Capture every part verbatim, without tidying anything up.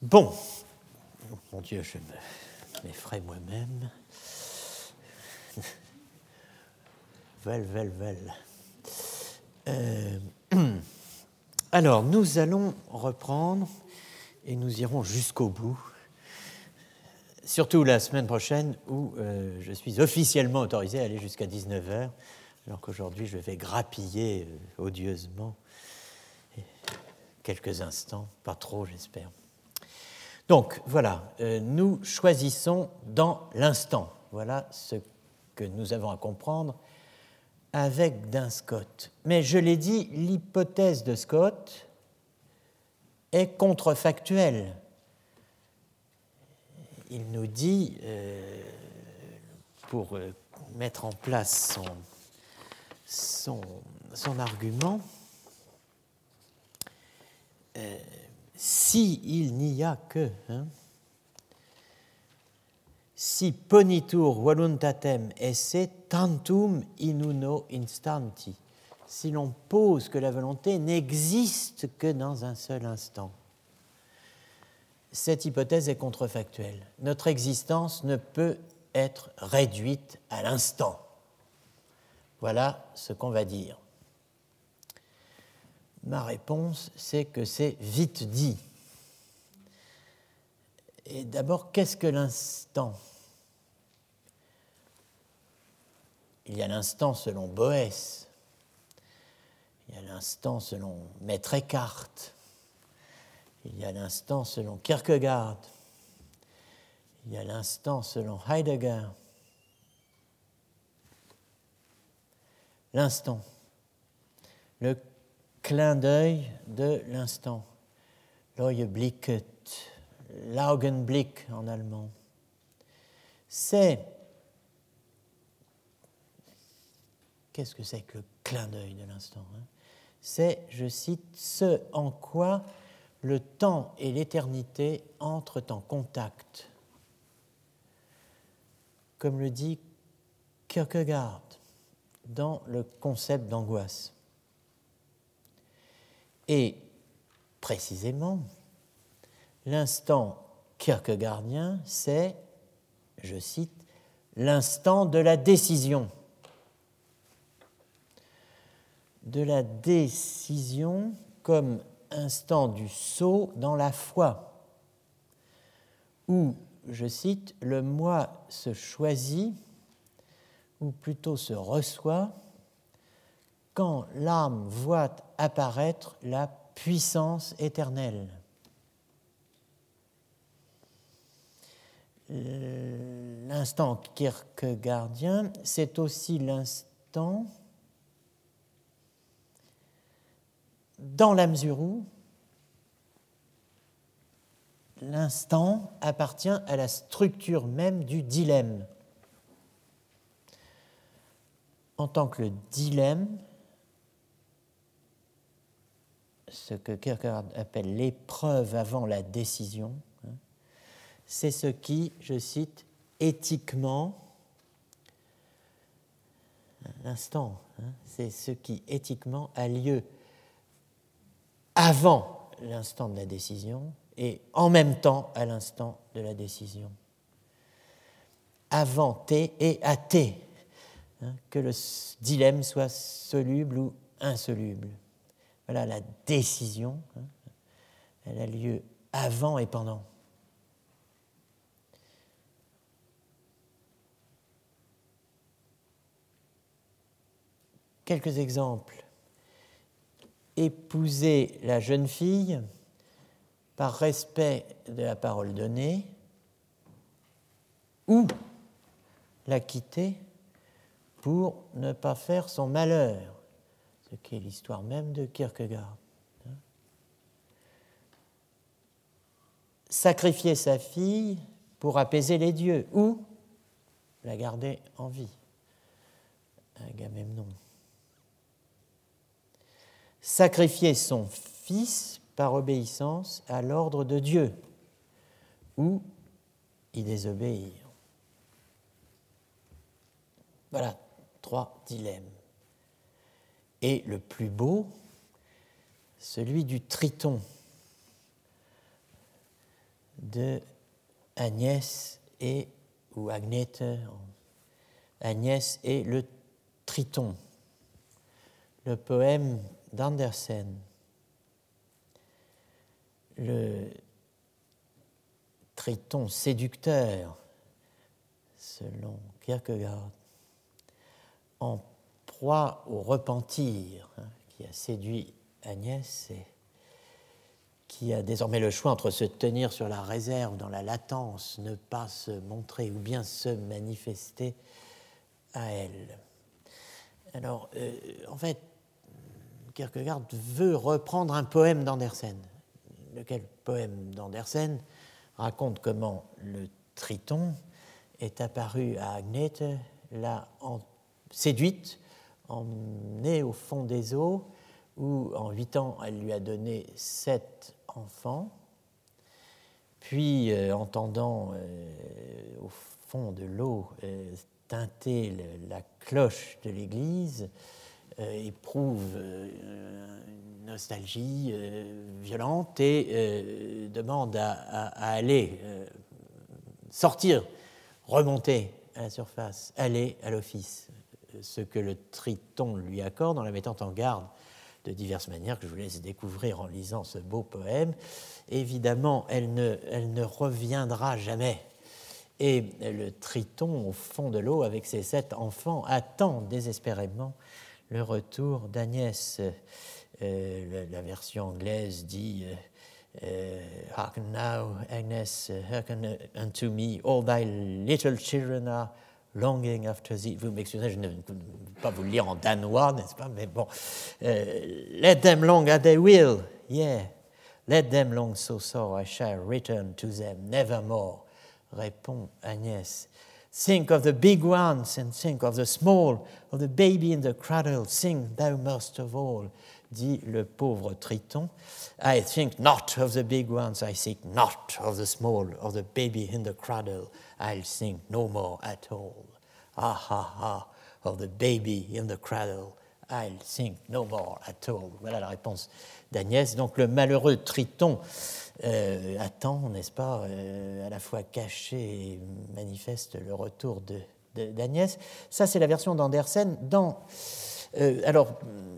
Bon, oh, mon Dieu, je me, m'effraie moi-même. Vel, vel, vel. Euh, alors, nous allons reprendre et nous irons jusqu'au bout, surtout la semaine prochaine où euh, je suis officiellement autorisé à aller jusqu'à dix-neuf heures, alors qu'aujourd'hui je vais grappiller euh, odieusement quelques instants, pas trop j'espère. Donc voilà, euh, nous choisissons dans l'instant. Voilà ce que nous avons à comprendre avec Duns Scott. Mais je l'ai dit, l'hypothèse de Scott est contrefactuelle. Il nous dit, euh, pour euh, mettre en place son, son, son argument, euh, s'il n'y a que, hein, si ponitur voluntatem esse tantum in uno instanti, si l'on pose que la volonté n'existe que dans un seul instant. Cette hypothèse est contrefactuelle. Notre existence ne peut être réduite à l'instant. Voilà ce qu'on va dire. Ma réponse, c'est que c'est vite dit. Et d'abord, qu'est-ce que l'instant ? Il y a l'instant selon Boès, il y a l'instant selon Maître Eckhart, il y a l'instant selon Kierkegaard, il y a l'instant selon Heidegger. L'instant, le clin d'œil de l'instant, l'Augenblick, l'Augenblick en allemand, c'est, qu'est-ce que c'est que le clin d'œil de l'instant, hein ? C'est, je cite, ce en quoi le temps et l'éternité entrent en contact, comme le dit Kierkegaard dans le concept d'angoisse. Et précisément, l'instant kierkegaardien, c'est, je cite, l'instant de la décision. De la décision comme instant du saut dans la foi, où, je cite, le moi se choisit, ou plutôt se reçoit, quand l'âme voit apparaître la puissance éternelle. L'instant kierkegaardien, c'est aussi l'instant dans la mesure où l'instant appartient à la structure même du dilemme. En tant que le dilemme, ce que Kierkegaard appelle l'épreuve avant la décision, hein, c'est ce qui, je cite, éthiquement, l'instant, hein, c'est ce qui éthiquement a lieu avant l'instant de la décision et en même temps à l'instant de la décision. Avant T et à T, hein, que le dilemme soit soluble ou insoluble. Voilà, la décision, hein, elle a lieu avant et pendant. Quelques exemples. Épouser la jeune fille par respect de la parole donnée ou la quitter pour ne pas faire son malheur, ce qui est l'histoire même de Kierkegaard. Sacrifier sa fille pour apaiser les dieux ou la garder en vie, Agamemnon. Sacrifier son fils par obéissance à l'ordre de Dieu ou y désobéir. Voilà, trois dilemmes. Et le plus beau, celui du Triton. de Agnès et, ou Agnete, Agnès et le Triton, le poème d'Andersen. Le Triton séducteur, selon Kierkegaard, en proie au repentir, hein, qui a séduit Agnès et qui a désormais le choix entre se tenir sur la réserve, dans la latence, ne pas se montrer ou bien se manifester à elle. Alors, euh, en fait, Kierkegaard veut reprendre un poème d'Andersen, lequel poème d'Andersen raconte comment le Triton est apparu à Agnete, l'a en, séduite, emmenée au fond des eaux, où en huit ans, elle lui a donné sept enfants. Puis, euh, entendant euh, au fond de l'eau euh, teinter le, la cloche de l'église, euh, éprouve euh, une nostalgie euh, violente et euh, demande à, à, à aller euh, sortir, remonter à la surface, aller à l'office, ce que le Triton lui accorde en la mettant en garde de diverses manières que je vous laisse découvrir en lisant ce beau poème. Évidemment, elle ne, elle ne reviendra jamais. Et le Triton, au fond de l'eau, avec ses sept enfants, attend désespérément le retour d'Agnès. Euh, la, la version anglaise dit euh, « Hearken now, Agnes, hearken unto me, all thy little children are longing after thee. » Vous m'excusez, je ne vais pas vous le lire en danois, n'est-ce pas? Mais bon. Euh, « Let them long as they will, yeah. Let them long so sore, I shall return to them nevermore. » Répond Agnès. Think of the big ones and think of the small, of the baby in the cradle, think thou most of all, dit le pauvre Triton. I think not of the big ones, I think not of the small, of the baby in the cradle, I'll think no more at all. Ah, ah, ah, of the baby in the cradle, I'll think no more at all. Voilà la réponse d'Agnès. Donc le malheureux Triton euh, attend, n'est-ce pas, euh, à la fois caché et manifeste le retour de, de, d'Agnès. Ça, c'est la version d'Andersen. Dans, euh, alors,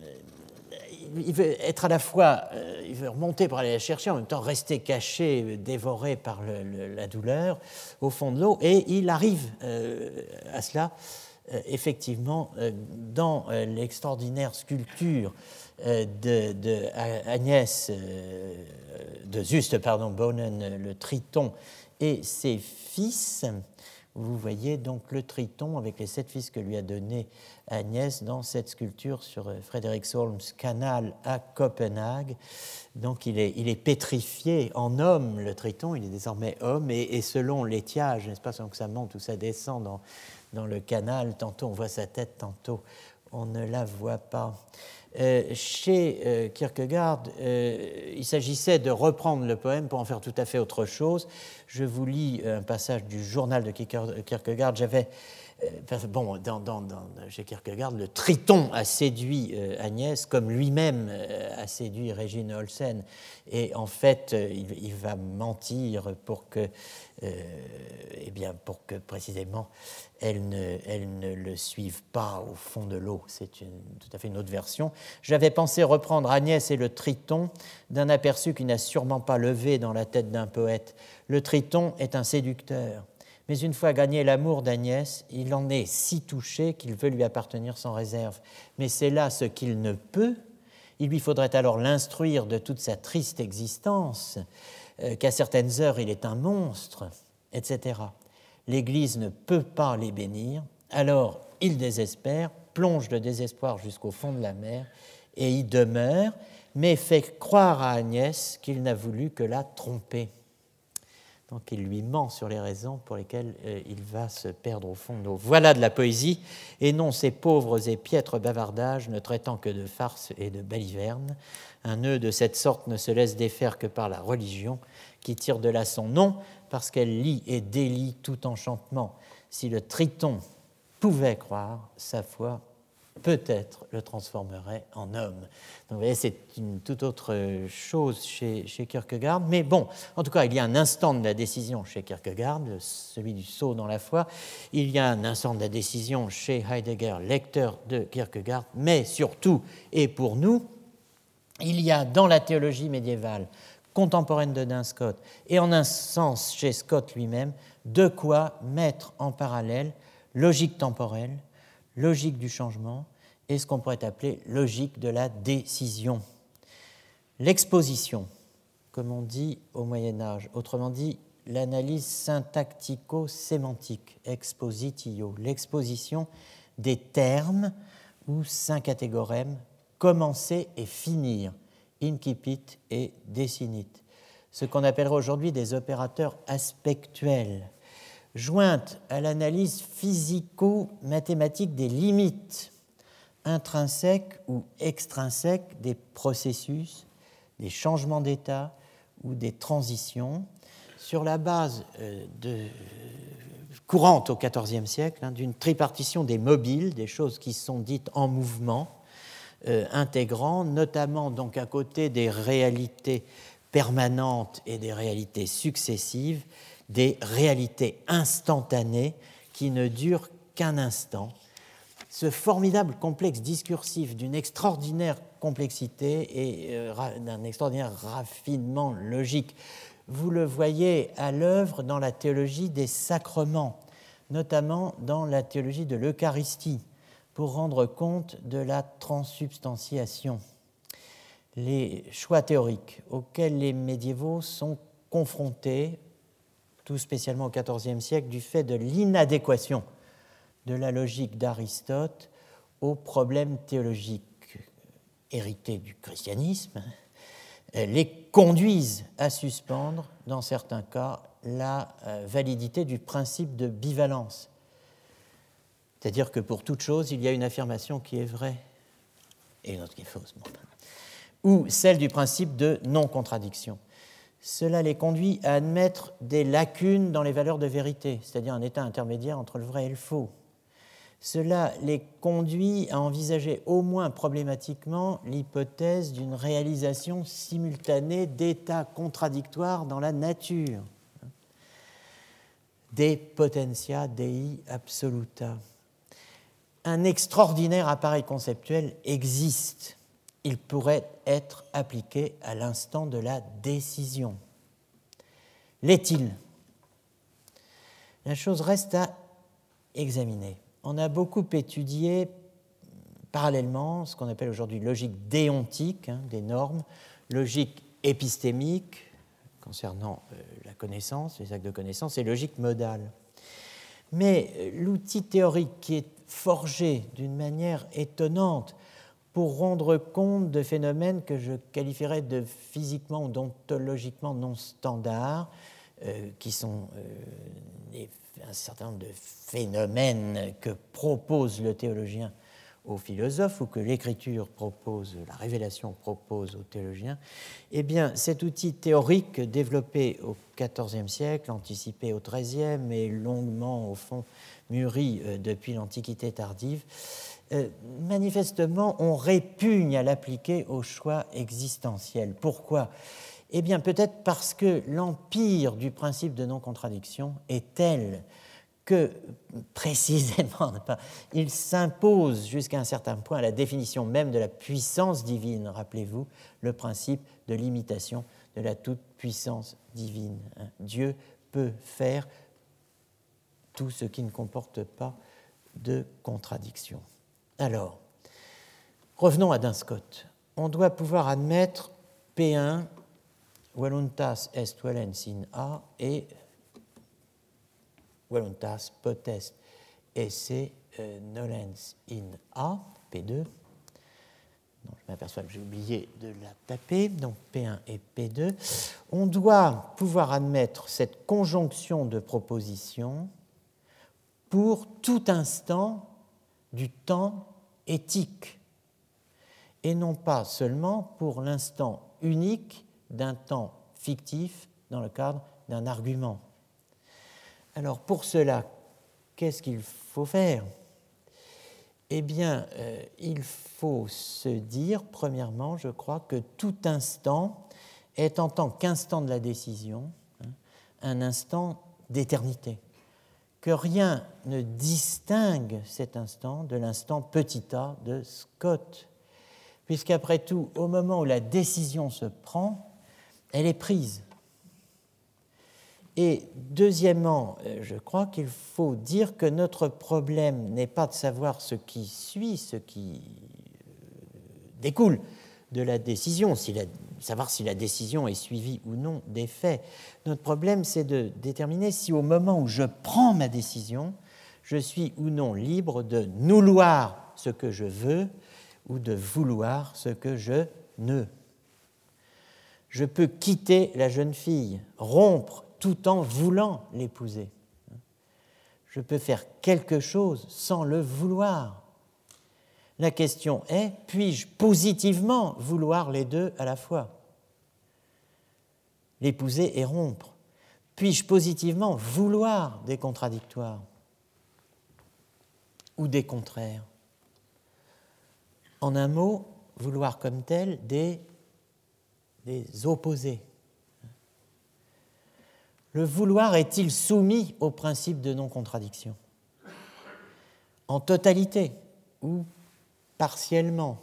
il veut être à la fois, euh, il veut remonter pour aller la chercher, en même temps rester caché, dévoré par le, le, la douleur au fond de l'eau, et il arrive euh, à cela, euh, effectivement, euh, dans euh, l'extraordinaire sculpture euh, de, de Agnès, euh, de Juste, pardon, Bonen, le Triton et ses fils. Vous voyez donc le Triton avec les sept fils que lui a donnés Agnès dans cette sculpture sur Frederiksholms canal à Copenhague. Donc il est, il est pétrifié en homme, le Triton, il est désormais homme, et, et selon l'étiage, n'est-ce pas, selon que ça monte ou ça descend dans, dans le canal, tantôt on voit sa tête, tantôt on ne la voit pas. Euh, chez euh, Kierkegaard, euh, il s'agissait de reprendre le poème pour en faire tout à fait autre chose. Je vous lis un passage du journal de Kierkegaard. J'avais, euh, bon, dans, dans, dans, chez Kierkegaard, le Triton a séduit euh, Agnès, comme lui-même euh, a séduit Régine Olsen. Et en fait, euh, il, il va mentir pour que, euh, eh bien, pour que précisément elle ne, elle ne le suive pas au fond de l'eau. C'est une, tout à fait une autre version. J'avais pensé reprendre Agnès et le Triton d'un aperçu qui n'a sûrement pas levé dans la tête d'un poète. Le Triton est un séducteur, mais une fois gagné l'amour d'Agnès, il en est si touché qu'il veut lui appartenir sans réserve. Mais c'est là ce qu'il ne peut. Il lui faudrait alors l'instruire de toute sa triste existence, euh, qu'à certaines heures il est un monstre, et cetera. L'Église ne peut pas les bénir, alors il désespère, plonge de désespoir jusqu'au fond de la mer et y demeure, mais fait croire à Agnès qu'il n'a voulu que la tromper. Donc il lui ment sur les raisons pour lesquelles euh, il va se perdre au fond de l'eau. Voilà de la poésie, et non ces pauvres et piètres bavardages ne traitant que de farce et de balivernes. Un nœud de cette sorte ne se laisse défaire que par la religion, qui tire de là son nom, parce qu'elle lie et délie tout enchantement. Si le Triton pouvait croire, sa foi peut-être le transformerait en homme. Donc vous voyez, c'est une toute autre chose chez, chez Kierkegaard. Mais bon, en tout cas, il y a un instant de la décision chez Kierkegaard, celui du saut dans la foi. Il y a un instant de la décision chez Heidegger, lecteur de Kierkegaard. Mais surtout, et pour nous, il y a dans la théologie médiévale contemporaine de Duns Scott, et en un sens chez Scott lui-même, de quoi mettre en parallèle logique temporelle, logique du changement et ce qu'on pourrait appeler logique de la décision. L'exposition, comme on dit au Moyen-Âge, autrement dit l'analyse syntactico-sémantique, expositio, l'exposition des termes ou syncatégorèmes, commencer et finir, incipit et decinit, ce qu'on appellerait aujourd'hui des opérateurs aspectuels, jointe à l'analyse physico-mathématique des limites intrinsèques ou extrinsèques des processus, des changements d'état ou des transitions, sur la base euh, de, courante au quatorzième siècle, hein, d'une tripartition des mobiles, des choses qui sont dites en mouvement, Euh, intégrant notamment donc à côté des réalités permanentes et des réalités successives, des réalités instantanées qui ne durent qu'un instant. Ce formidable complexe discursif d'une extraordinaire complexité et euh, d'un extraordinaire raffinement logique, vous le voyez à l'œuvre dans la théologie des sacrements, notamment dans la théologie de l'Eucharistie, pour rendre compte de la transsubstantiation. Les choix théoriques auxquels les médiévaux sont confrontés, tout spécialement au quatorzième siècle, du fait de l'inadéquation de la logique d'Aristote aux problèmes théologiques hérités du christianisme, les conduisent à suspendre, dans certains cas, la validité du principe de bivalence. C'est-à-dire que pour toute chose, il y a une affirmation qui est vraie et une autre qui est fausse. Ou celle du principe de non-contradiction. Cela les conduit à admettre des lacunes dans les valeurs de vérité, c'est-à-dire un état intermédiaire entre le vrai et le faux. Cela les conduit à envisager au moins problématiquement l'hypothèse d'une réalisation simultanée d'états contradictoires dans la nature, des potentia dei absoluta. Un extraordinaire appareil conceptuel existe. Il pourrait être appliqué à l'instant de la décision. L'est-il ? La chose reste à examiner. On a beaucoup étudié parallèlement ce qu'on appelle aujourd'hui logique déontique, hein, des normes, logique épistémique, concernant euh, la connaissance, les actes de connaissance, et logique modale. Mais euh, l'outil théorique qui est forgé d'une manière étonnante pour rendre compte de phénomènes que je qualifierais de physiquement ou d'ontologiquement non standards, euh, qui sont euh, des, un certain nombre de phénomènes que propose le théologien aux philosophes ou que l'écriture propose, la révélation propose aux théologiens, eh bien, cet outil théorique développé au quatorzième siècle, anticipé au treizième et longuement, au fond, mûri euh, depuis l'Antiquité tardive, euh, manifestement, on répugne à l'appliquer au choix existentiel. Pourquoi ? Eh bien, peut-être parce que l'empire du principe de non-contradiction est tel que, précisément, il s'impose jusqu'à un certain point à la définition même de la puissance divine. Rappelez-vous le principe de l'imitation de la toute-puissance divine. Dieu peut faire tout ce qui ne comporte pas de contradiction. Alors, revenons à Duns Scott. On doit pouvoir admettre P un, voluntas est volens in A, et voluntas potest esse euh, nolens in A, P deux. Non, je m'aperçois que j'ai oublié de la taper, donc P un et P deux. On doit pouvoir admettre cette conjonction de propositions pour tout instant du temps éthique, et non pas seulement pour l'instant unique d'un temps fictif dans le cadre d'un argument. Alors pour cela, qu'est-ce qu'il faut faire ? Eh bien, euh, il faut se dire, premièrement, je crois, que tout instant est, en tant qu'instant de la décision, hein, un instant d'éternité, que rien ne distingue cet instant de l'instant petit a de Scott, puisqu'après tout, au moment où la décision se prend, elle est prise. Et deuxièmement, je crois qu'il faut dire que notre problème n'est pas de savoir ce qui suit, ce qui découle de la décision, si la, savoir si la décision est suivie ou non des faits. Notre problème, c'est de déterminer si au moment où je prends ma décision, je suis ou non libre de nouloir ce que je veux ou de vouloir ce que je ne. Je peux quitter la jeune fille, rompre tout en voulant l'épouser. Je peux faire quelque chose sans le vouloir. La question est, puis-je positivement vouloir les deux à la fois? L'épouser et rompre. Puis-je positivement vouloir des contradictoires ou des contraires? En un mot, vouloir comme tel des, des opposés. Le vouloir est-il soumis au principe de non-contradiction? En totalité ou partiellement?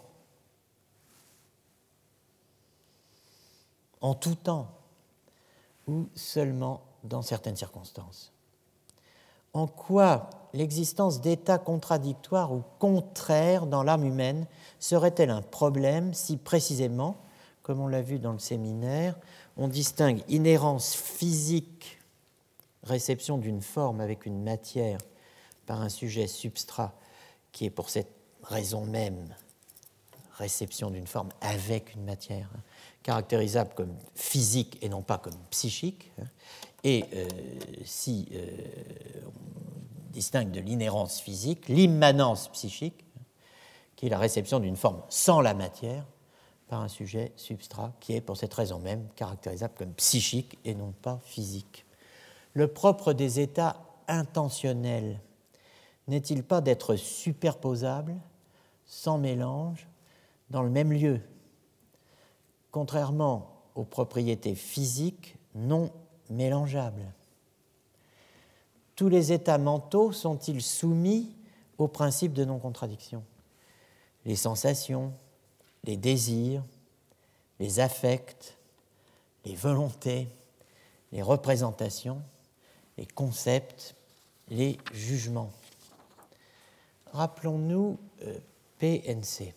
En tout temps ou seulement dans certaines circonstances? En quoi l'existence d'états contradictoires ou contraires dans l'âme humaine serait-elle un problème si précisément, comme on l'a vu dans le séminaire, on distingue inhérence physique, réception d'une forme avec une matière par un sujet substrat, qui est pour cette raison même réception d'une forme avec une matière, hein, caractérisable comme physique et non pas comme psychique. Hein, et euh, si euh, on distingue de l'inhérence physique, l'immanence psychique, hein, qui est la réception d'une forme sans la matière, par un sujet substrat qui est, pour cette raison même, caractérisable comme psychique et non pas physique. Le propre des états intentionnels n'est-il pas d'être superposables, sans mélange, dans le même lieu, contrairement aux propriétés physiques non mélangeables? Tous les états mentaux sont-ils soumis au principe de non-contradiction? Les sensations, les désirs, les affects, les volontés, les représentations, les concepts, les jugements. Rappelons-nous euh, P N C.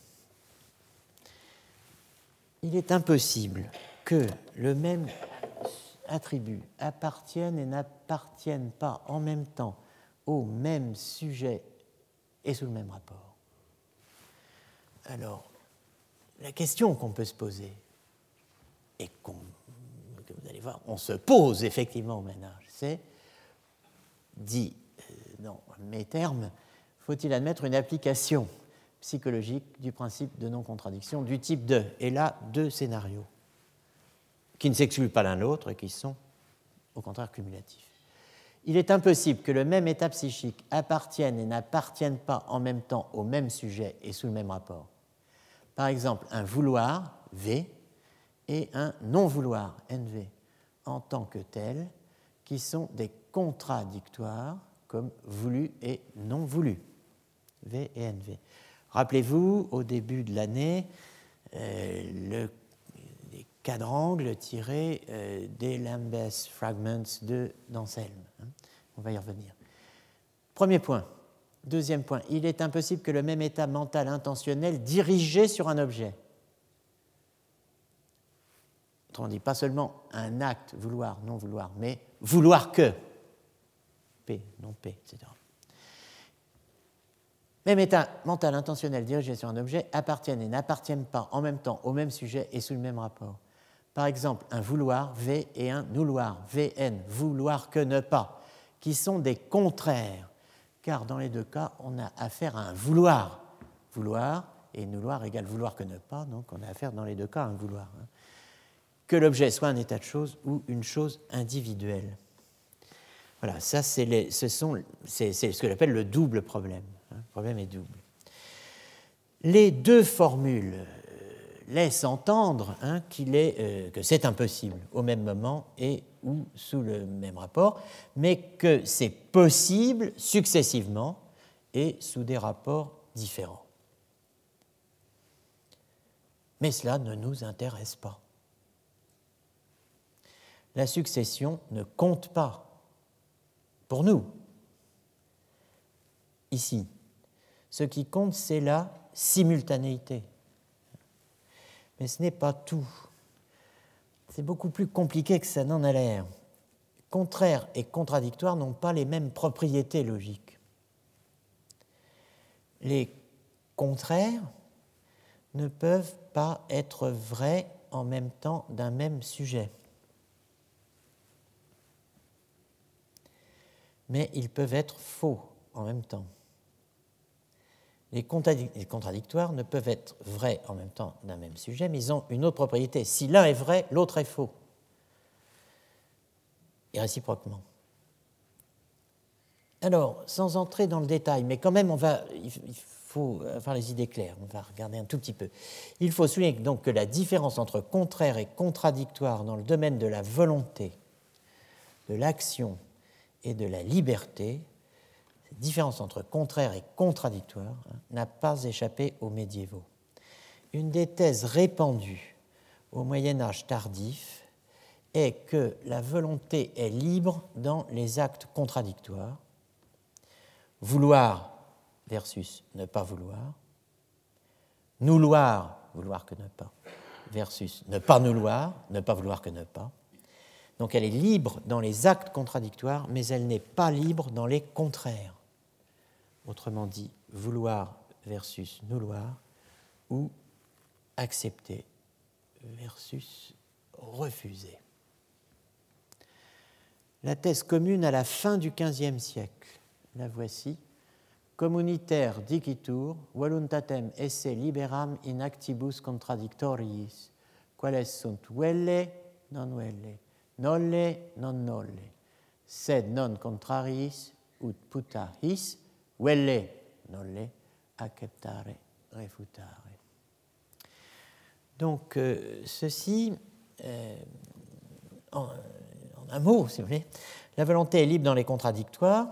Il est impossible que le même attribut appartienne et n'appartienne pas en même temps au même sujet et sous le même rapport. Alors, la question qu'on peut se poser, et qu'on, que vous allez voir, on se pose effectivement au ménage, c'est, dit euh, dans mes termes, faut-il admettre une application psychologique du principe de non-contradiction du type de, et là, deux scénarios, qui ne s'excluent pas l'un l'autre et qui sont, au contraire, cumulatifs. Il est impossible que le même état psychique appartienne et n'appartienne pas en même temps au même sujet et sous le même rapport. Par exemple, un vouloir, V, et un non-vouloir, N V, en tant que tels, qui sont des contradictoires, comme voulu et non voulu, V et N V. Rappelez-vous, au début de l'année, euh, le, les quadrangles tirés euh, des Lambeth Fragments de d'Anselme. Hein. On va y revenir. Premier point. Deuxième point, il est impossible que le même état mental intentionnel dirigé sur un objet, autrement dit, pas seulement un acte, vouloir, non vouloir, mais vouloir que, P, non P, et cetera. Même état mental intentionnel dirigé sur un objet appartiennent et n'appartiennent pas en même temps au même sujet et sous le même rapport. Par exemple, un vouloir, V, et un nouloir, V N, vouloir que ne pas, qui sont des contraires, car dans les deux cas, on a affaire à un vouloir. Vouloir et nouloir égale vouloir que ne pas, donc on a affaire dans les deux cas à un vouloir. Que l'objet soit un état de chose ou une chose individuelle. Voilà, ça c'est, les, ce sont, c'est, c'est ce que j'appelle le double problème. Le problème est double. Les deux formules laissent entendre hein, qu'il est, euh, que c'est impossible au même moment et ou sous le même rapport, mais que c'est possible successivement et sous des rapports différents. Mais cela ne nous intéresse pas. La succession ne compte pas pour nous. Ici, ce qui compte, c'est la simultanéité. Mais ce n'est pas tout. C'est beaucoup plus compliqué que ça n'en a l'air. Contraire et contradictoire n'ont pas les mêmes propriétés logiques. Les contraires ne peuvent pas être vrais en même temps d'un même sujet. Mais ils peuvent être faux en même temps. Les contradictoires ne peuvent être vrais en même temps d'un même sujet, mais ils ont une autre propriété. Si l'un est vrai, l'autre est faux. Et réciproquement. Alors, sans entrer dans le détail, mais quand même, on va, il faut avoir les idées claires, on va regarder un tout petit peu. Il faut souligner donc que la différence entre contraire et contradictoire dans le domaine de la volonté, de l'action et de la liberté, cette différence entre contraire et contradictoire hein, n'a pas échappé aux médiévaux. Une des thèses répandues au Moyen-Âge tardif est que la volonté est libre dans les actes contradictoires, vouloir versus ne pas vouloir, nouloir, vouloir que ne pas, versus ne pas nouloir, ne pas vouloir que ne pas. Donc elle est libre dans les actes contradictoires, mais elle n'est pas libre dans les contraires. Autrement dit, vouloir versus nouloir, ou accepter versus refuser. La thèse commune à la fin du quinzième siècle, la voici. Communiter dicitur, voluntatem esse liberam in actibus contradictoriis, quales sunt velle, non velle, nolle, non nolle, sed non contrariis, ut puta his, velle, nolle, acceptare, refutare. Donc, euh, ceci, euh, en, en un mot, si vous voulez, la volonté est libre dans les contradictoires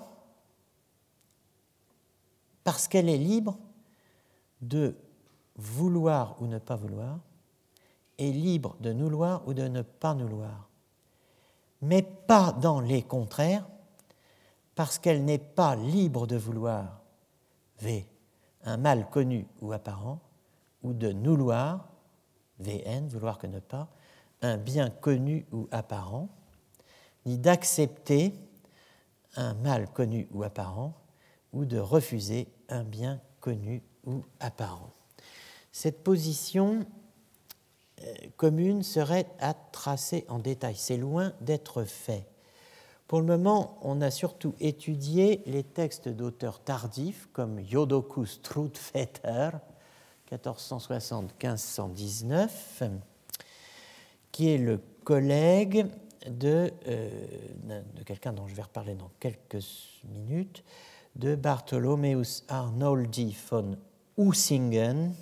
parce qu'elle est libre de vouloir ou ne pas vouloir et libre de nouloir ou de ne pas nouloir, mais pas dans les contraires parce qu'elle n'est pas libre de vouloir V, un mal connu ou apparent, ou de nouloir, V N, vouloir que ne pas, un bien connu ou apparent, ni d'accepter un mal connu ou apparent, ou de refuser un bien connu ou apparent. Cette position euh, commune serait à tracer en détail. C'est loin d'être fait. Pour le moment, on a surtout étudié les textes d'auteurs tardifs comme Jodokus Trudvetter, quatorze cent soixante à quinze cent dix-neuf, qui est le collègue de, euh, de quelqu'un dont je vais reparler dans quelques minutes, de Bartholomäus Arnoldi von Usingen,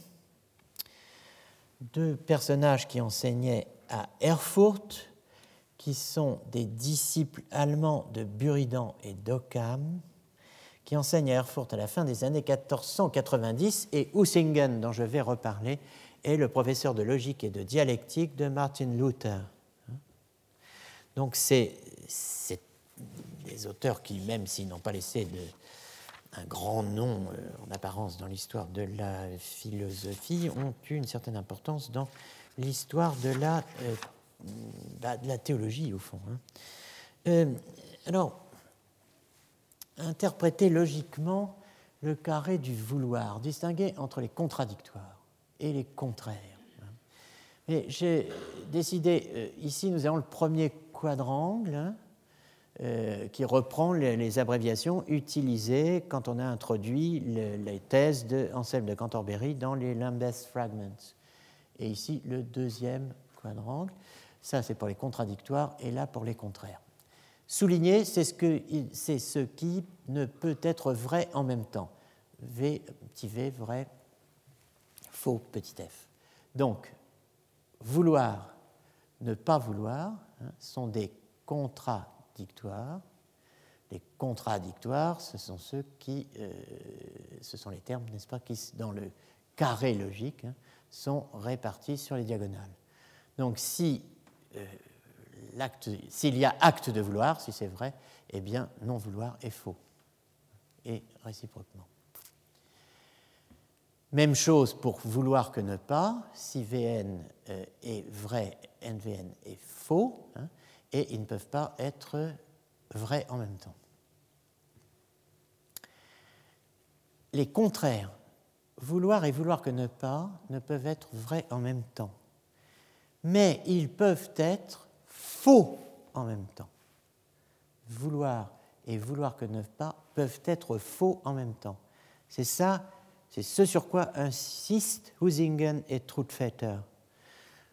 deux personnages qui enseignaient à Erfurt, qui sont des disciples allemands de Buridan et d'Occam, qui enseignent à Erfurt à la fin des années quatorze cent quatre-vingt-dix, et Usingen, dont je vais reparler, est le professeur de logique et de dialectique de Martin Luther. Donc c'est, c'est des auteurs qui, même s'ils n'ont pas laissé de, un grand nom euh, en apparence dans l'histoire de la philosophie, ont eu une certaine importance dans l'histoire de la, euh, de la théologie, au fond. Hein. Euh, alors, interpréter logiquement le carré du vouloir, distinguer entre les contradictoires et les contraires. Mais j'ai décidé, euh, ici nous avons le premier quadrangle, hein, euh, qui reprend les, les abréviations utilisées quand on a introduit le, les thèses d'Anselme de Cantorbéry dans les Lambeth Fragments. Et ici, le deuxième quadrangle, ça c'est pour les contradictoires et là pour les contraires. Souligner, c'est ce, que, c'est ce qui ne peut être vrai en même temps. V, petit v, vrai, faux petit f. Donc, vouloir, ne pas vouloir, hein, sont des contradictoires. Les contradictoires, ce sont ceux qui, euh, ce sont les termes, n'est-ce pas, qui, dans le carré logique, hein, sont répartis sur les diagonales. Donc, si, euh, l'acte, s'il y a acte de vouloir, si c'est vrai, eh bien, non vouloir est faux, et réciproquement. Même chose pour vouloir que ne pas, si V N euh, est vrai, N V N est faux, hein, et ils ne peuvent pas être vrais en même temps. Les contraires, vouloir et vouloir que ne pas, ne peuvent être vrais en même temps. Mais ils peuvent être faux en même temps. Vouloir et vouloir que ne pas peuvent être faux en même temps. C'est ça, c'est ce sur quoi insistent Huizingen et Troutvetter. Pourquoi ?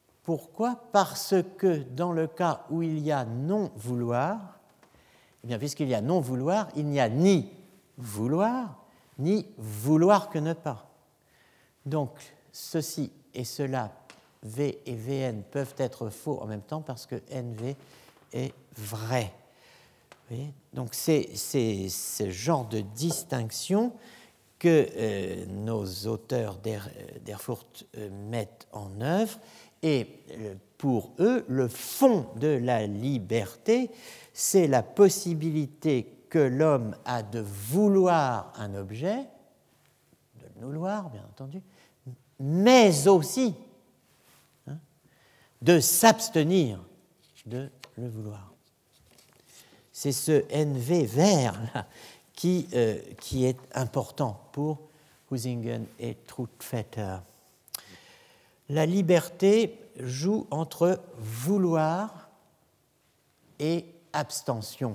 Parce que dans le cas où il y a non-vouloir, eh bien, puisqu'il y a non-vouloir, il n'y a ni vouloir, ni vouloir que ne pas. Donc, ceci et cela, V et V N, peuvent être faux en même temps parce que N V est vrai. Vous voyez ? Donc, c'est, c'est ce genre de distinction que euh, nos auteurs d'Er, d'Erfurt euh, mettent en œuvre. Et euh, pour eux, le fond de la liberté, c'est la possibilité que l'homme a de vouloir un objet, de le vouloir, bien entendu, mais aussi hein, de s'abstenir de le vouloir. C'est ce N V vert là, qui, euh, qui est important pour Huizingen et Troutvetter. La liberté joue entre vouloir et abstention.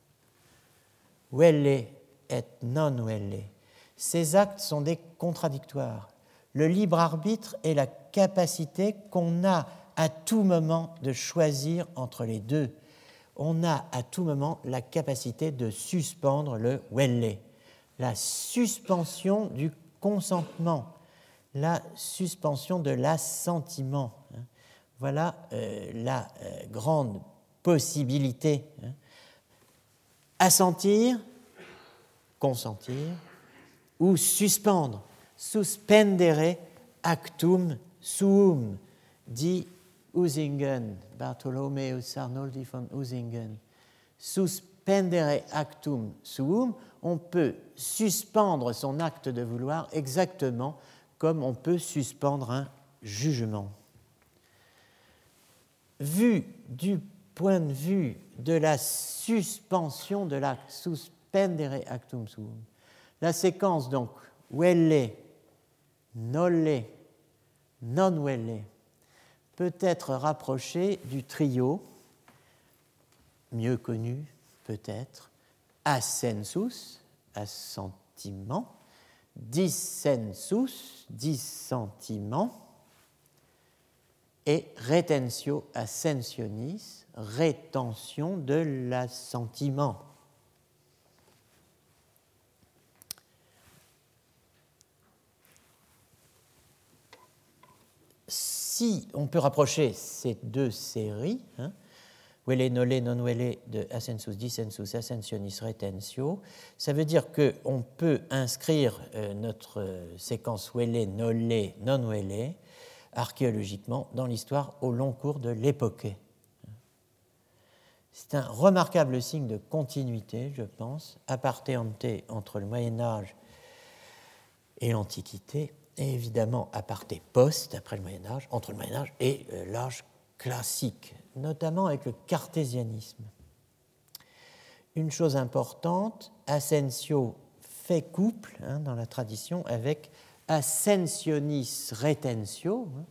Velle et non velle. Ces actes sont des contradictoires. Le libre arbitre est la capacité qu'on a à tout moment de choisir entre les deux. On a à tout moment la capacité de suspendre le velle, la suspension du consentement, la suspension de l'assentiment. Voilà euh, la euh, grande possibilité. Assentir, consentir, ou suspendre, suspendere actum suum, dit Huizingen, Bartholomeus Arnoldi von Huizingen. Suspendere actum suum, on peut suspendre son acte de vouloir exactement comme on peut suspendre un jugement. Vu du point de vue de la suspension de l'acte, suspendere actum suum, la séquence donc velle, nolle, non velle peut être rapprochée du trio, mieux connu peut-être, assensus, assentiment, dissensus, dissentiment, et retentio ascensionis, rétention de l'assentiment. Si on peut rapprocher ces deux séries, hein, velle, nolle, non velle, de assensus, dissensus, ascensionis, retentio, ça veut dire qu'on peut inscrire euh, notre euh, séquence velle, nolle, non velle archéologiquement dans l'histoire au long cours de l'époque. C'est un remarquable signe de continuité, je pense, aparteante entre le Moyen-Âge et l'Antiquité, et évidemment aparte post, après le Moyen-Âge, entre le Moyen-Âge et l'âge classique, notamment avec le cartésianisme. Une chose importante, Ascensio fait couple hein, dans la tradition avec ascensionis retentio, hein,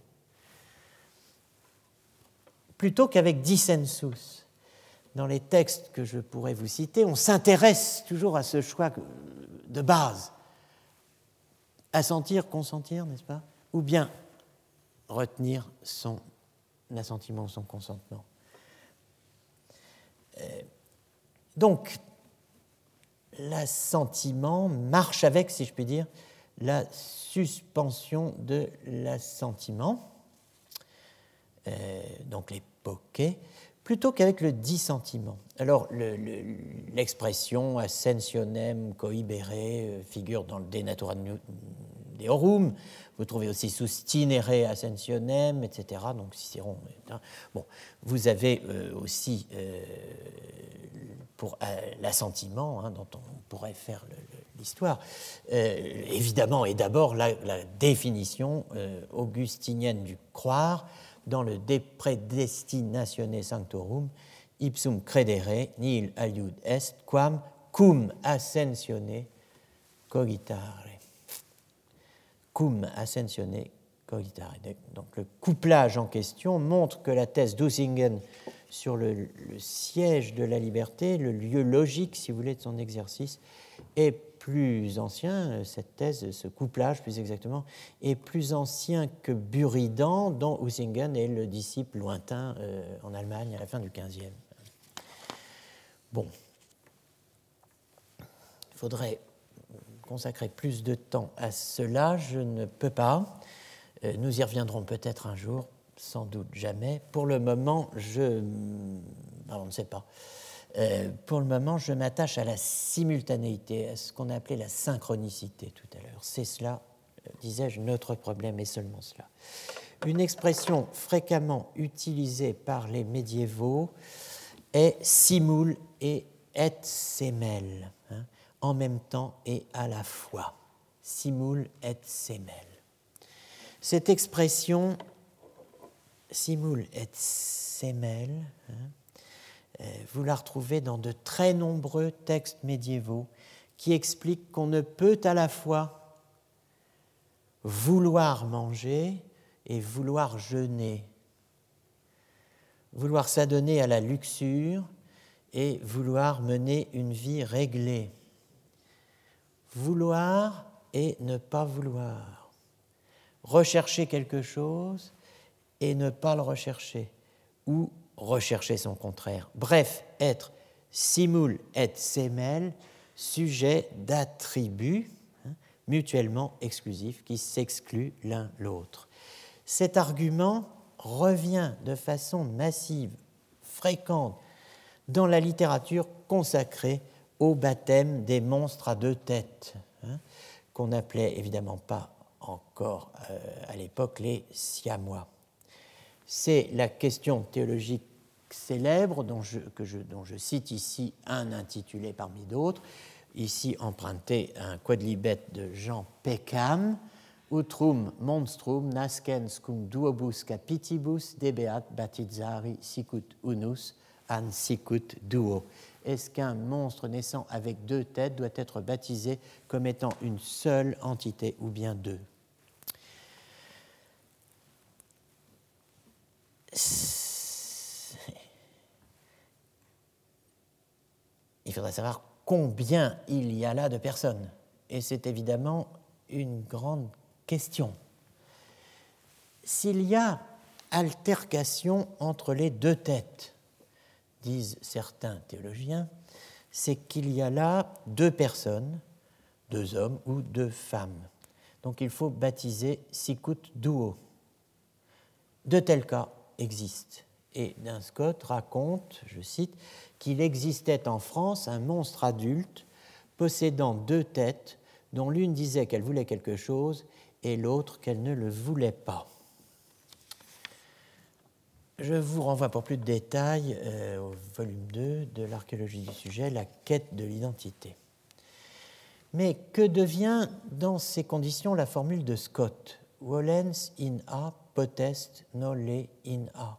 plutôt qu'avec dissensus. Dans les textes que je pourrais vous citer, on s'intéresse toujours à ce choix de base. Assentir, consentir, n'est-ce pas ? Ou bien retenir son assentiment, son consentement. Euh, donc, l'assentiment marche avec, si je puis dire, la suspension de l'assentiment, euh, donc les poquets, plutôt qu'avec le dissentiment. Alors, le, le, l'expression ascensionem cohibere euh, figure dans le De Natura Deorum. Vous trouvez aussi sustinere ascensionem, et cetera. Donc, Cicéron. Bon, vous avez euh, aussi euh, pour euh, l'assentiment, hein, dont on pourrait faire le, le, l'histoire, euh, évidemment, et d'abord la, la définition euh, augustinienne du croire dans le De Predestinatione Sanctorum, ipsum credere nihil aliud est, quam cum ascensione cogitare. Cum ascensione cogitare. Donc le couplage en question montre que la thèse d'Ussingen sur le, le siège de la liberté, le lieu logique, si vous voulez, de son exercice, est plus ancien, cette thèse, ce couplage plus exactement, est plus ancien que Buridan, dont Ussingen est le disciple lointain euh, en Allemagne à la fin du quinzième. Bon, il faudrait consacrer plus de temps à cela, je ne peux pas. Euh, nous y reviendrons peut-être un jour, sans doute jamais. Pour le moment, je... Ah, on ne sait pas. Euh, pour le moment, je m'attache à la simultanéité, à ce qu'on a appelé la synchronicité tout à l'heure. C'est cela, euh, disais-je, notre problème, et seulement cela. Une expression fréquemment utilisée par les médiévaux est simul et et semel, hein, en même temps et à la fois. Simul et semel. Cette expression, simul et semel, hein, vous la retrouvez dans de très nombreux textes médiévaux qui expliquent qu'on ne peut à la fois vouloir manger et vouloir jeûner, vouloir s'adonner à la luxure et vouloir mener une vie réglée, vouloir et ne pas vouloir, rechercher quelque chose et ne pas le rechercher, ou rechercher son contraire. Bref, être simul et semel, sujet d'attributs hein, mutuellement exclusifs qui s'excluent l'un l'autre. Cet argument revient de façon massive, fréquente, dans la littérature consacrée au baptême des monstres à deux têtes, hein, qu'on n'appelait évidemment pas encore euh, à l'époque les siamois. C'est la question théologique célèbre dont je, que je, dont je cite ici un intitulé parmi d'autres, ici emprunté à un quodlibet de Jean Peckham, Utrum monstrum nascens cum duobus capitibus debeat baptizari sicut unus an sicut duo. Est-ce qu'un monstre naissant avec deux têtes doit être baptisé comme étant une seule entité ou bien deux? Il faudrait savoir combien il y a là de personnes. Et c'est évidemment une grande question. S'il y a altercation entre les deux têtes, disent certains théologiens, c'est qu'il y a là deux personnes, deux hommes ou deux femmes. Donc il faut baptiser sicut duo. De tels cas existent. Et Duns Scotus raconte, je cite, qu'il existait en France un monstre adulte possédant deux têtes dont l'une disait qu'elle voulait quelque chose et l'autre qu'elle ne le voulait pas. Je vous renvoie pour plus de détails euh, au volume deux de l'Archéologie du sujet, la quête de l'identité. Mais que devient dans ces conditions la formule de Scott, Volens in a potest noli in a?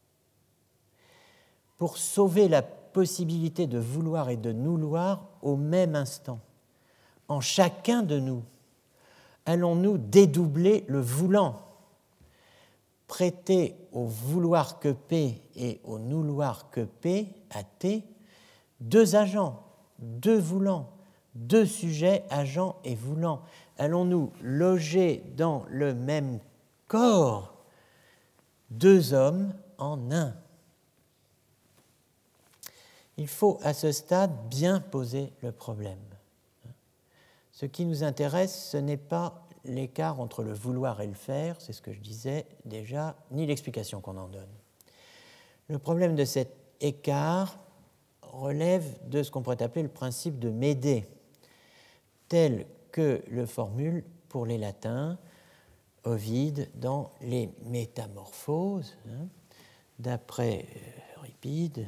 Pour sauver la possibilité de vouloir et de nous-loir au même instant, en chacun de nous, allons-nous dédoubler le voulant, prêter au vouloir que P et au nous-loir que P, à T, deux agents, deux voulants, deux sujets, agents et voulants? Allons-nous loger dans le même corps deux hommes en un? Il faut à ce stade bien poser le problème. Ce qui nous intéresse, ce n'est pas l'écart entre le vouloir et le faire, c'est ce que je disais déjà, ni l'explication qu'on en donne. Le problème de cet écart relève de ce qu'on pourrait appeler le principe de Médée, tel que le formule pour les latins Ovide dans les Métamorphoses, hein, d'après Euripide.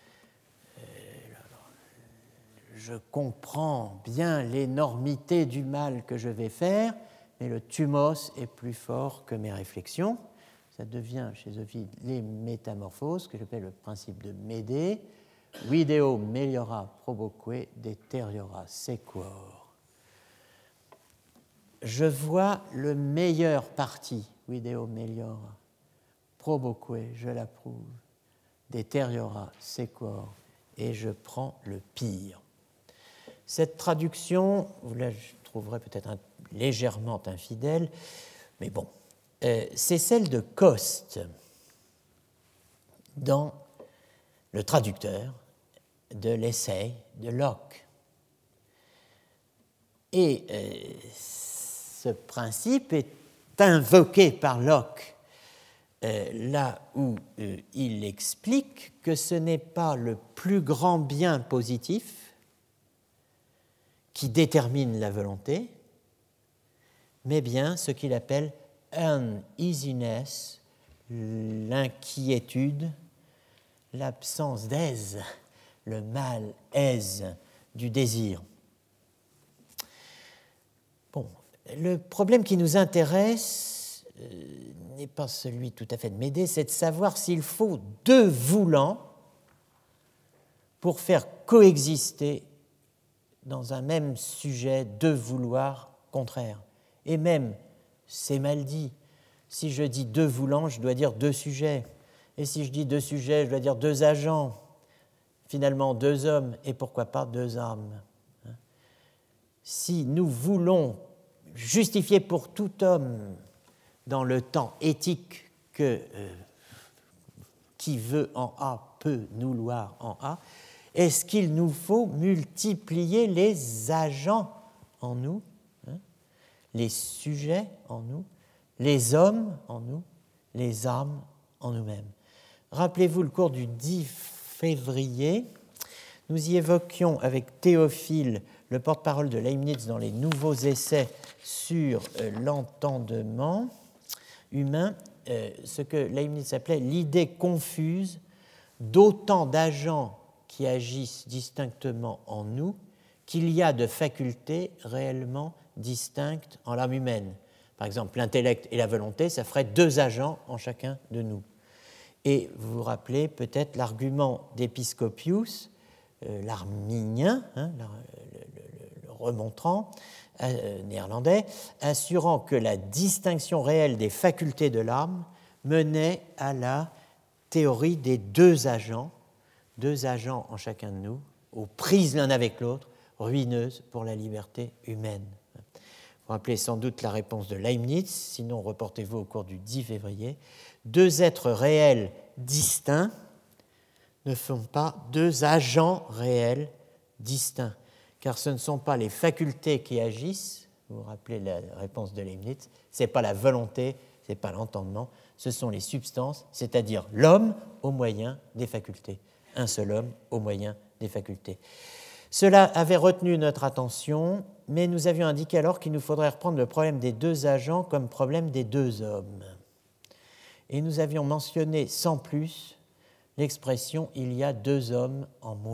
Je comprends bien l'énormité du mal que je vais faire, mais le thumos est plus fort que mes réflexions. Ça devient chez Ovide les Métamorphoses, que j'appelle le principe de Médée. Video meliora proboque deteriora sequor. Je vois le meilleur parti, video meliora proboque, je l'approuve, deteriora sequor, et je prends le pire. Cette traduction, vous la trouverez peut-être un, légèrement infidèle, mais bon, euh, c'est celle de Coste dans le traducteur de l'essai de Locke. Et euh, ce principe est invoqué par Locke euh, là où euh, il explique que ce n'est pas le plus grand bien positif qui détermine la volonté, mais bien ce qu'il appelle uneasiness, l'inquiétude, l'absence d'aise, le mal-aise du désir. Bon, le problème qui nous intéresse euh, n'est pas celui tout à fait de Médée, c'est de savoir s'il faut deux voulants pour faire coexister dans un même sujet deux vouloirs contraires. Et même, c'est mal dit. Si je dis deux voulants, je dois dire deux sujets. Et si je dis deux sujets, je dois dire deux agents. Finalement, deux hommes, et pourquoi pas deux âmes. Si nous voulons justifier pour tout homme, dans le temps éthique que euh, qui veut en A peut nous loir en A, est-ce qu'il nous faut multiplier les agents en nous, hein, les sujets en nous, les hommes en nous, les âmes en nous-mêmes? Rappelez-vous le cours du dix février, nous y évoquions avec Théophile, le porte-parole de Leibniz dans les nouveaux essais sur euh, l'entendement humain, euh, ce que Leibniz appelait l'idée confuse d'autant d'agents qui agissent distinctement en nous qu'il y a de facultés réellement distinctes en l'âme humaine. Par exemple, l'intellect et la volonté, ça ferait deux agents en chacun de nous. Et vous vous rappelez peut-être l'argument d'Episcopius, euh, l'arminien, hein, le, le, le remontrant euh, néerlandais, assurant que la distinction réelle des facultés de l'âme menait à la théorie des deux agents, deux agents en chacun de nous, aux prises l'un avec l'autre, ruineuses pour la liberté humaine. Vous vous rappelez sans doute la réponse de Leibniz, sinon reportez-vous au cours du dix février. Deux êtres réels distincts ne font pas deux agents réels distincts, car ce ne sont pas les facultés qui agissent, vous vous rappelez la réponse de Leibniz, ce n'est pas la volonté, ce n'est pas l'entendement, ce sont les substances, c'est-à-dire l'homme au moyen des facultés. Un seul homme au moyen des facultés. Cela avait retenu notre attention, mais nous avions indiqué alors qu'il nous faudrait reprendre le problème des deux agents comme problème des deux hommes. Et nous avions mentionné sans plus l'expression « il y a deux hommes en moi ».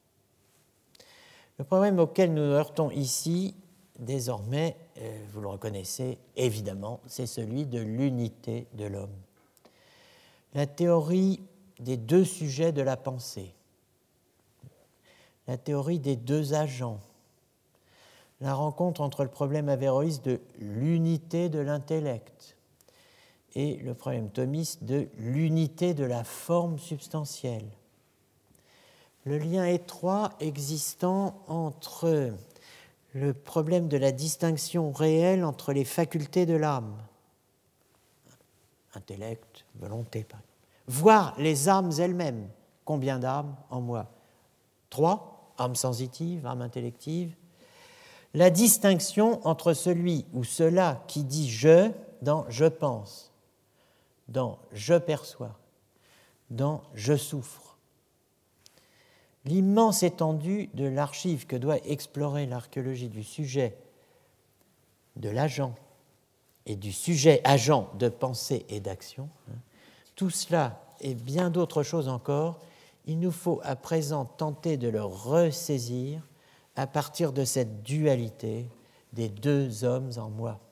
Le problème auquel nous nous heurtons ici, désormais, vous le reconnaissez évidemment, c'est celui de l'unité de l'homme. La théorie des deux sujets de la pensée, la théorie des deux agents, la rencontre entre le problème avéroïste de l'unité de l'intellect et le problème thomiste de l'unité de la forme substantielle. Le lien étroit existant entre le problème de la distinction réelle entre les facultés de l'âme, intellect, volonté, par exemple, voire les âmes elles-mêmes. Combien d'âmes en moi? Trois, âme sensitive, âme intellective. la distinction entre celui ou cela qui dit « je » dans « je pense », dans « je perçois », dans « je souffre ». L'immense étendue de l'archive que doit explorer l'archéologie du sujet, de l'agent et du sujet agent de pensée et d'action, tout cela et bien d'autres choses encore, il nous faut à présent tenter de le ressaisir à partir de cette dualité des deux hommes en moi.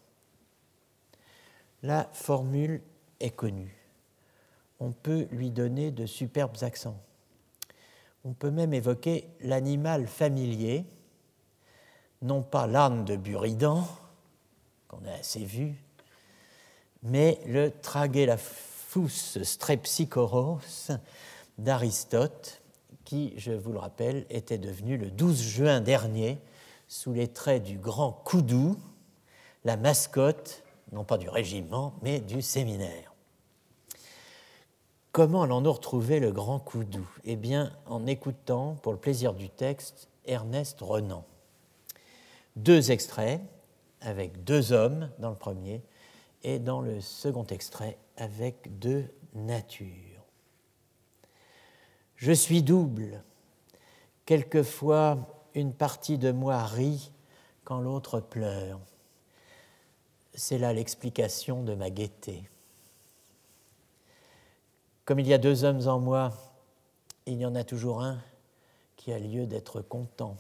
La formule est connue. On peut lui donner de superbes accents. On peut même évoquer l'animal familier, non pas l'âne de Buridan, qu'on a assez vu, mais le Tragelaphus strepsichoros d'Aristote, qui, je vous le rappelle, était devenu le douze juin dernier, sous les traits du grand Koudou, la mascotte, non pas du régiment, mais du séminaire. Comment allons-nous retrouver le grand Koudou ? Eh bien, en écoutant, pour le plaisir du texte, Ernest Renan. Deux extraits, avec deux hommes dans le premier, et dans le second extrait, avec deux natures. Je suis double. Quelquefois, une partie de moi rit quand l'autre pleure. C'est là l'explication de ma gaieté. Comme il y a deux hommes en moi, il y en a toujours un qui a lieu d'être content.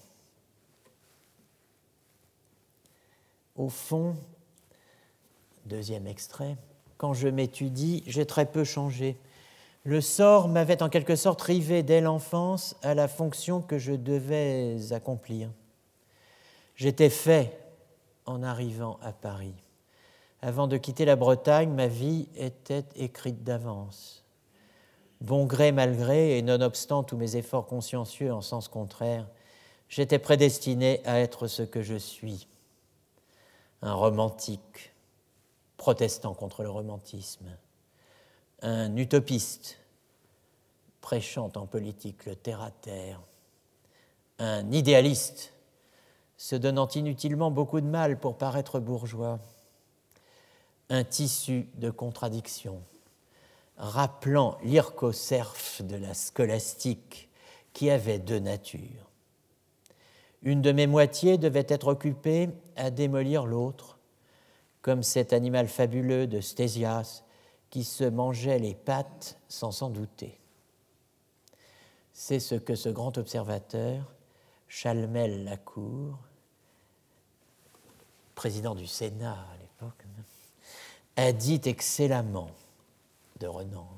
Au fond, deuxième extrait, quand je m'étudie, j'ai très peu changé. Le sort m'avait en quelque sorte rivé dès l'enfance à la fonction que je devais accomplir. J'étais fait en arrivant à Paris. Avant de quitter la Bretagne, ma vie était écrite d'avance. Bon gré, mal gré, et nonobstant tous mes efforts consciencieux en sens contraire, j'étais prédestiné à être ce que je suis, un romantique, protestant contre le romantisme, un utopiste, prêchant en politique le terre-à-terre, un idéaliste, se donnant inutilement beaucoup de mal pour paraître bourgeois, un tissu de contradictions, rappelant l'Ircocerf de la scolastique qui avait deux natures. Une de mes moitiés devait être occupée à démolir l'autre, comme cet animal fabuleux de Stésias qui se mangeait les pattes sans s'en douter. C'est ce que ce grand observateur, Chalmel-Lacour, président du Sénat à l'époque, a dit excellemment de Renan.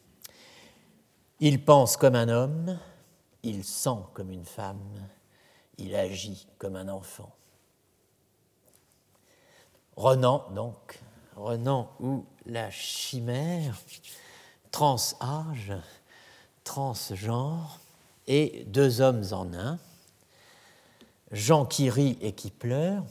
Il pense comme un homme, il sent comme une femme, il agit comme un enfant. Renan, donc, Renan ou la chimère, trans-âge, transgenre, et deux hommes en un, Jean qui rit et qui pleure,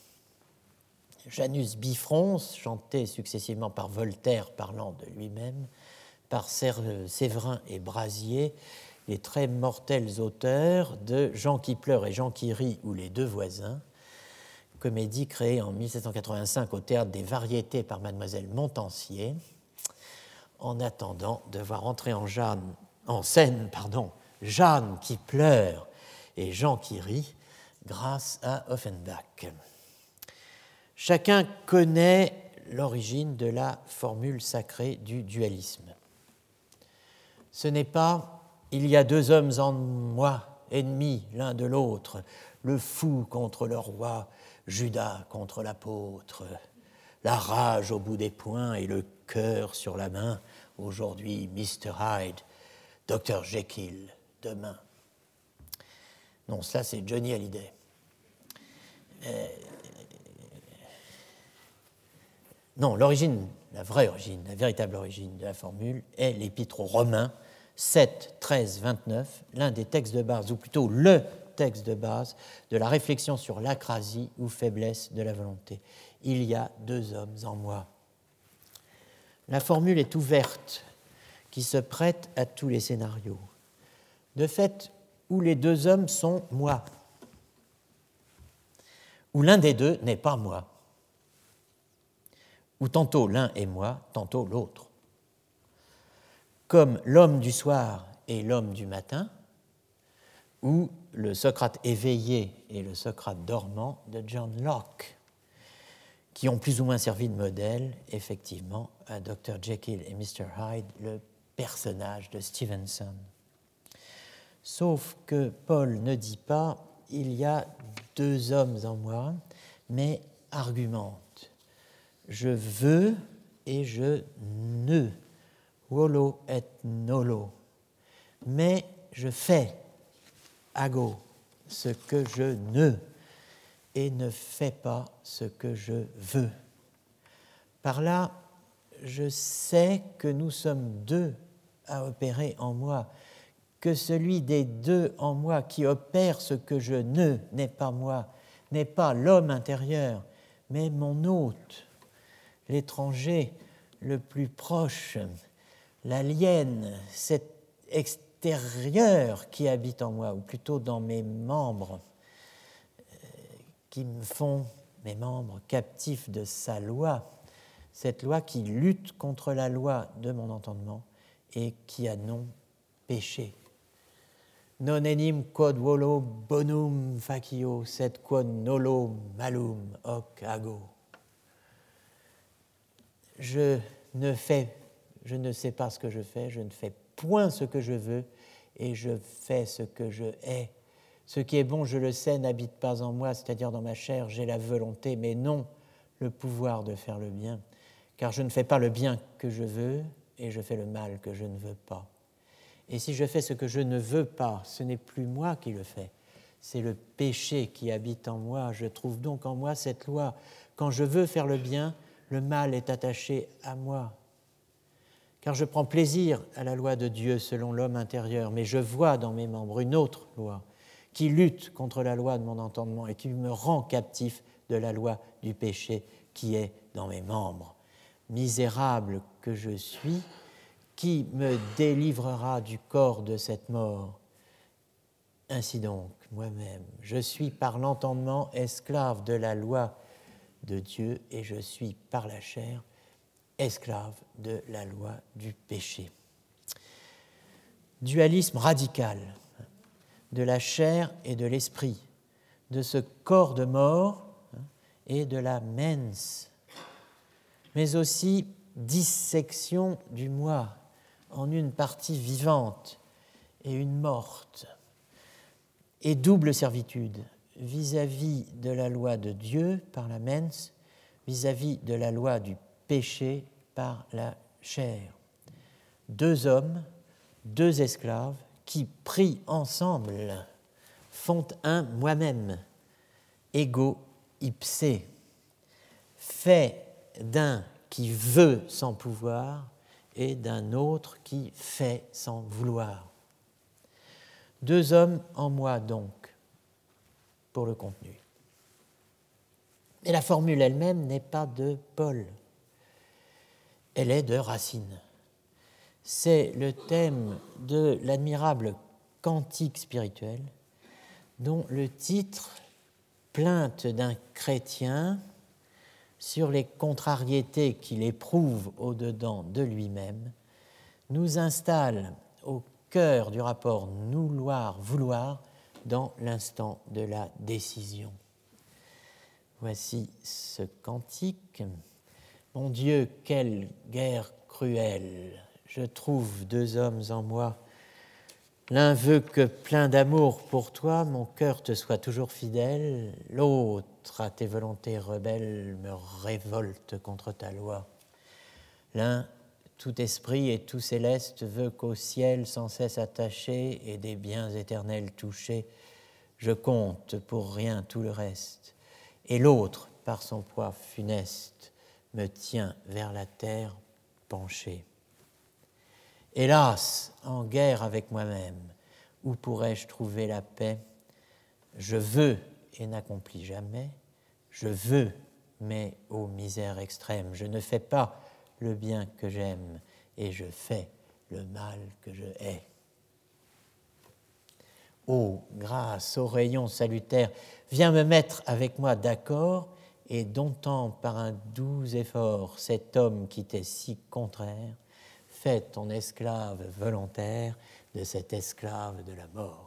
Janus bifrons, chanté successivement par Voltaire parlant de lui-même, par Séverin et Brasier, les très mortels auteurs de Jean qui pleure et Jean qui rit ou les deux voisins, comédie créée en mille sept cent quatre-vingt-cinq au Théâtre des Variétés par Mademoiselle Montansier, en attendant de voir entrer en, Jeanne, en scène pardon, Jeanne qui pleure et Jean qui rit grâce à Offenbach. Chacun connaît l'origine de la formule sacrée du dualisme. Ce n'est pas « il y a deux hommes en moi, ennemis l'un de l'autre, le fou contre le roi, Judas contre l'apôtre, la rage au bout des poings et le cœur sur la main, aujourd'hui mister Hyde, docteur Jekyll, demain. » Non, cela c'est Johnny Hallyday. Euh, Non, l'origine, la vraie origine, la véritable origine de la formule est l'Épître aux Romains, sept, treize, vingt-neuf, l'un des textes de base, ou plutôt le texte de base de la réflexion sur l'acrasie ou faiblesse de la volonté. Il y a deux hommes en moi. La formule est ouverte, qui se prête à tous les scénarios. De fait, où les deux hommes sont moi, où l'un des deux n'est pas moi, où tantôt l'un est moi, tantôt l'autre. Comme l'homme du soir et l'homme du matin, ou le Socrate éveillé et le Socrate dormant de John Locke, qui ont plus ou moins servi de modèle, effectivement, à docteur Jekyll et mister Hyde, le personnage de Stevenson. Sauf que Paul ne dit pas « il y a deux hommes en moi », mais argumente « je veux et je ne ». Volo et nolo. Mais je fais, ago, ce que je ne, et ne fais pas ce que je veux. Par là, je sais que nous sommes deux à opérer en moi, que celui des deux en moi qui opère ce que je ne n'est pas moi, n'est pas l'homme intérieur, mais mon hôte, l'étranger le plus proche, l'alien, cet extérieur qui habite en moi, ou plutôt dans mes membres, qui me font, mes membres, captifs de sa loi, cette loi qui lutte contre la loi de mon entendement et qui a non péché. Non enim quod volo bonum facio, sed quod nolo malum hoc ago. Je ne fais Je ne sais pas ce que je fais, je ne fais point ce que je veux, et je fais ce que je hais. Ce qui est bon, je le sais, n'habite pas en moi, c'est-à-dire dans ma chair, j'ai la volonté, mais non le pouvoir de faire le bien, car je ne fais pas le bien que je veux, et je fais le mal que je ne veux pas. Et si je fais ce que je ne veux pas, ce n'est plus moi qui le fais, c'est le péché qui habite en moi. Je trouve donc en moi cette loi. Quand je veux faire le bien, le mal est attaché à moi. Car je prends plaisir à la loi de Dieu selon l'homme intérieur, mais je vois dans mes membres une autre loi qui lutte contre la loi de mon entendement et qui me rend captif de la loi du péché qui est dans mes membres. Misérable que je suis, qui me délivrera du corps de cette mort? Ainsi donc, moi-même, je suis par l'entendement esclave de la loi de Dieu et je suis par la chair esclave de la loi du péché. Dualisme radical de la chair et de l'esprit, de ce corps de mort et de la mens, mais aussi dissection du moi en une partie vivante et une morte, et double servitude vis-à-vis de la loi de Dieu par la mens, vis-à-vis de la loi du péché par la chair. Deux hommes, deux esclaves qui, pris ensemble, font un moi-même, ego ipse, fait d'un qui veut sans pouvoir et d'un autre qui fait sans vouloir. Deux hommes en moi donc, pour le contenu. Mais la formule elle-même n'est pas de Paul. Elle est de Racine. C'est le thème de l'admirable Cantique spirituel, dont le titre, Plainte d'un chrétien sur les contrariétés qu'il éprouve au-dedans de lui-même, nous installe au cœur du rapport vouloir-vouloir dans l'instant de la décision. Voici ce cantique. Mon Dieu, quelle guerre cruelle! Je trouve deux hommes en moi. L'un veut que, plein d'amour pour toi, mon cœur te soit toujours fidèle. L'autre, à tes volontés rebelles, me révolte contre ta loi. L'un, tout esprit et tout céleste, veut qu'au ciel sans cesse attaché et des biens éternels touchés, je compte pour rien tout le reste. Et l'autre, par son poids funeste, me tient vers la terre penché. Hélas, en guerre avec moi-même, où pourrais-je trouver la paix? Je veux et n'accomplis jamais, je veux, mais ô misère extrême, je ne fais pas le bien que j'aime et je fais le mal que je hais. ô grâce, ô rayon salutaire, viens me mettre avec moi d'accord, et domptant par un doux effort cet homme qui t'est si contraire, fais ton esclave volontaire de cet esclave de la mort.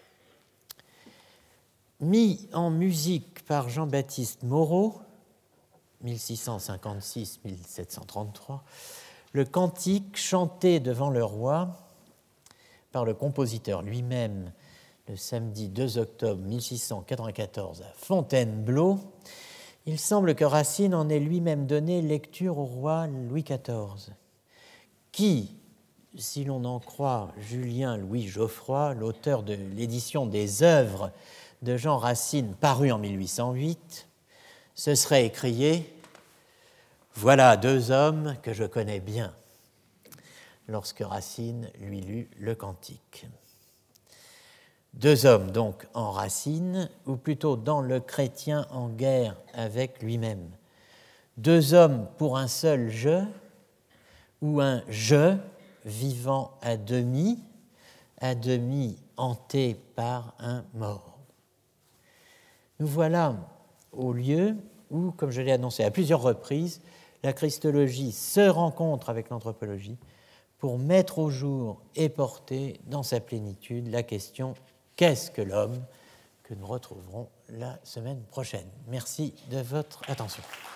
Mis en musique par Jean-Baptiste Moreau, mille six cent cinquante-six à mille sept cent trente-trois, le cantique chanté devant le roi par le compositeur lui-même le samedi deux octobre mille six cent quatre-vingt-quatorze à Fontainebleau, il semble que Racine en ait lui-même donné lecture au roi Louis quatorze, qui, si l'on en croit Julien Louis Geoffroy, l'auteur de l'édition des œuvres de Jean Racine paru en mille huit cent huit, se serait écrié « Voilà deux hommes que je connais bien » lorsque Racine lui lut le cantique. Deux hommes donc en Racine, ou plutôt dans le chrétien en guerre avec lui-même. Deux hommes pour un seul je, ou un je vivant à demi, à demi hanté par un mort. Nous voilà au lieu où, comme je l'ai annoncé à plusieurs reprises, la christologie se rencontre avec l'anthropologie pour mettre au jour et porter dans sa plénitude la question « Qu'est-ce que l'homme ?» que nous retrouverons la semaine prochaine. Merci de votre attention.